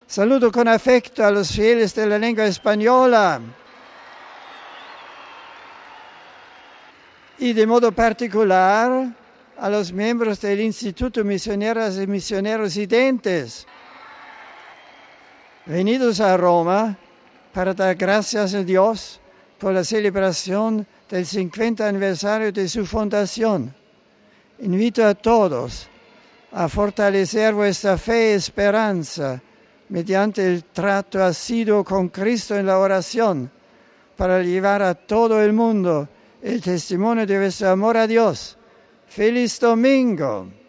Saludo con afecto a los fieles de la lengua española y de modo particular a los miembros del Instituto Misioneras y Misioneros Residentes, venidos a Roma para dar gracias a Dios por la celebración del 50 aniversario de su fundación. Invito a todos a fortalecer vuestra fe y esperanza mediante el trato asiduo con Cristo en la oración, para llevar a todo el mundo el testimonio de vuestro amor a Dios. ¡Feliz domingo!